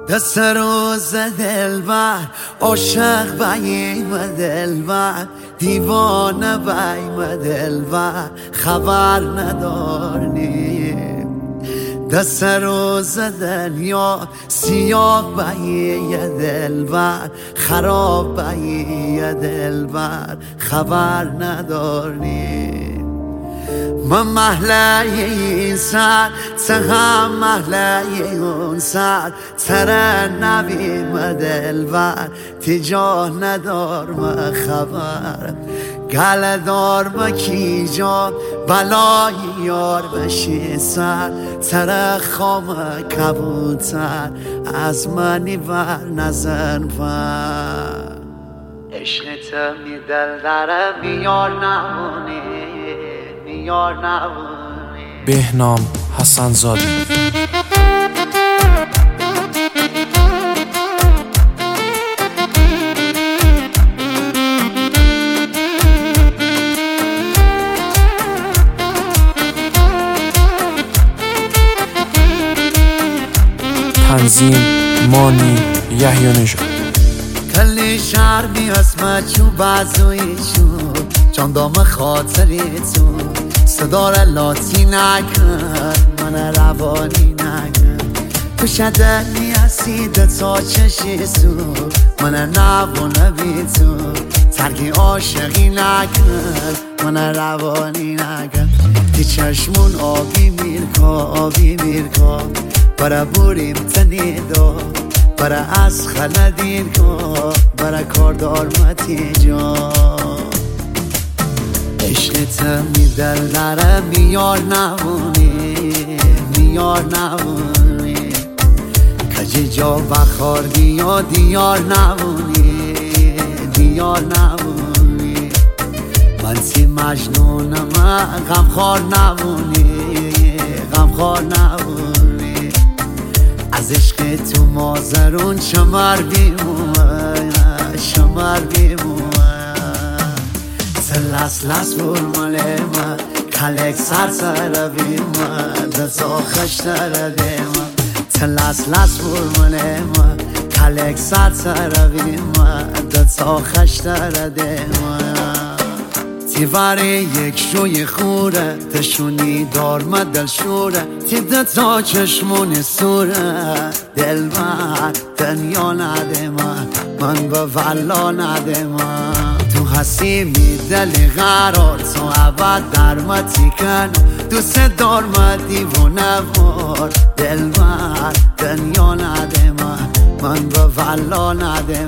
دست روز دلبر عاشق بیم دلبر دیوانه بیم دلبر خبر ندارنی دست روز دنیا سیاه بیم دلبر خراب بیم دلبر خبر ندارنی من محله این سر هم محله اون سر تره نبیم دلبر تجاه ندار ما خبر گل دار ما کی جا بلای یار بشی سر تره خام کبوتر از منی بر نزن پر عشقت می دل داره بیار نمونی بهنام حسن‌زاده. تنظیم مانی یحیی‌نژاد. کلی شهر می اسمت چو بازوی چو چندام خاطری تو صدار لاتی نکن من روانی نکن تو شدنی اسید تا چشی سو من نبونه بی تو ترکی عاشقی نکن من روانی نکن تی چشمون آبی میرکا برا بوریم تنیدو برا از خلدین کن برا کاردار متی جان عشقت می دل داره میار نمونی کجی جا بخاردی یا دیار نمونی من سی مجنونم غمخوار نمونی از عشق تو مازرون شمر بیمون لس برمالema kalek sarsara bima da so khashtara dema las burmalema kalek sarsara bima da so khashtara dema تیواره یک شوی خوره تشونی دار مدل شوره تیده تا چشمون سوره دلبر دنیا نده من به والا نده تو هستی می دل قرار تو عبد در متی کن دوست دار مدی و نوار دلبر دنیا نده من به والا نده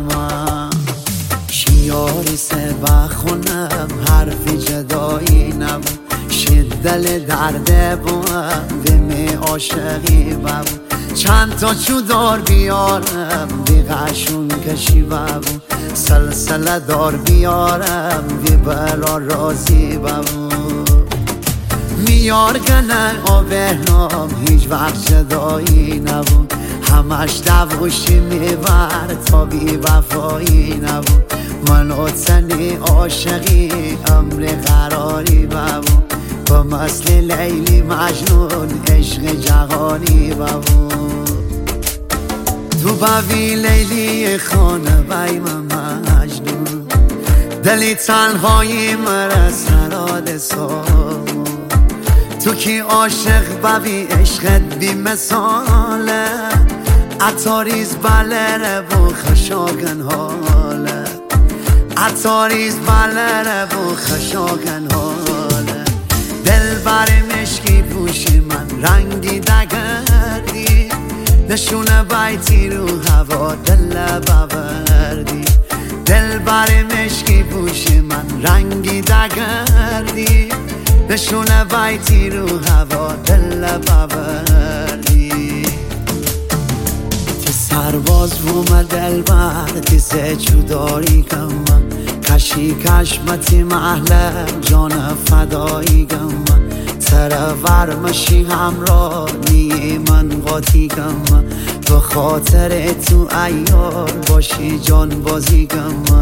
شیاری سه بخونم حرفی جدایی نبود شدل درده بوم دمی عاشقی ببود چند تا چودار بیارم بیغشون کشی ببود سلسله دار بیارم بی بلا رازی ببود میار گنه آبهنام هیچ وقت جدایی نبود همش دوشی میبر تا بی وفایی نبود من و تنی عاشقی امر قراری ببود با مثل لیلی مجنون عشق جهانی ببود تو باوی لیلی خانه بیم مجنون دلی تنهایی مره سراد سامون تو کی عاشق ببی عشقت بی مثاله عطاریز بلره و خشاگن حاله عطاریز بلره و خشاگن حاله دل بر مشکی پوشی من رنگی دگردی نشونه بیتی رو هوا دل ببردی دل بر مشکی پوشی من رنگی دگردی نشونه بیتی رو هوا دل ببردی تی سرباز بوم دل بر تی سه چوداری کم کشی کشمتی محله جان فدایی کم تره ورمشی همراه نی من قاطی کم به خاطر تو ایار باشی جان بازی کم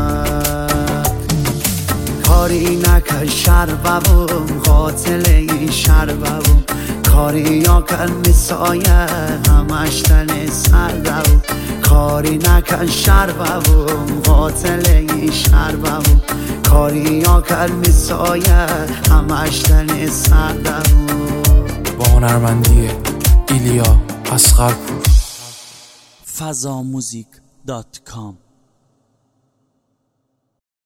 کاری نکن شر ببوم قاتل این شر ببوم کاری ها کن میسایه همش تن سردم کاری نکن شربم قاتل این شربم کاری ها کن میسایه همش تن سردم با هنرمندی ایلیا اصغرپور fazamuzik.com